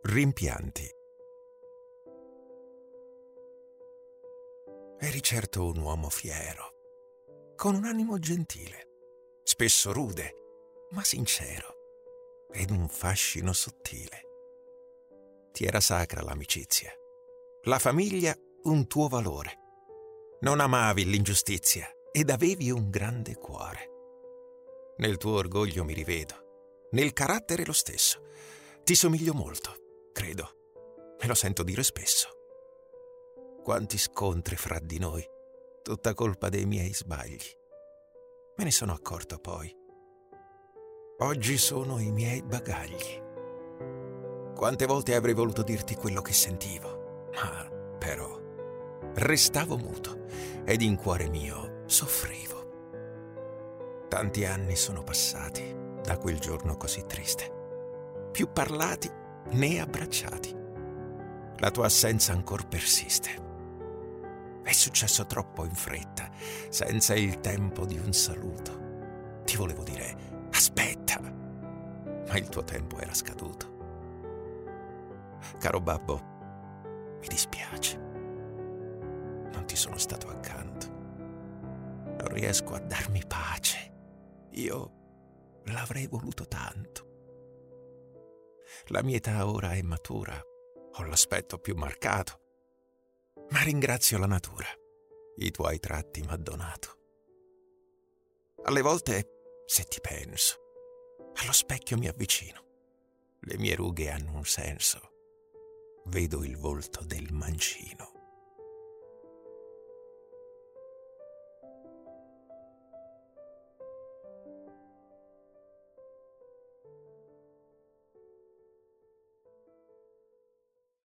Rimpianti. Eri certo un uomo fiero, con un animo gentile, spesso rude, ma sincero, ed un fascino sottile. Ti era sacra l'amicizia, la famiglia un tuo valore. Non amavi l'ingiustizia ed avevi un grande cuore. Nel tuo orgoglio mi rivedo, nel carattere lo stesso. Ti somiglio molto, credo, me lo sento dire spesso. Quanti scontri fra di noi, tutta colpa dei miei sbagli. Me ne sono accorto poi. Oggi sono i miei bagagli. Quante volte avrei voluto dirti quello che sentivo, ma però restavo muto ed in cuore mio soffrivo. Tanti anni sono passati da quel giorno così triste. Più parlati né abbracciati. La tua assenza ancor persiste. È successo troppo in fretta, senza il tempo di un saluto. Ti volevo dire, aspetta, ma il tuo tempo era scaduto. Caro babbo, mi dispiace. Non ti sono stato accanto. Non riesco a darmi pace. Io l'avrei voluto tanto. La mia età ora è matura, ho l'aspetto più marcato, ma ringrazio la natura, i tuoi tratti m'ha donato. Alle volte, se ti penso, allo specchio mi avvicino, le mie rughe hanno un senso, vedo il volto del mancino.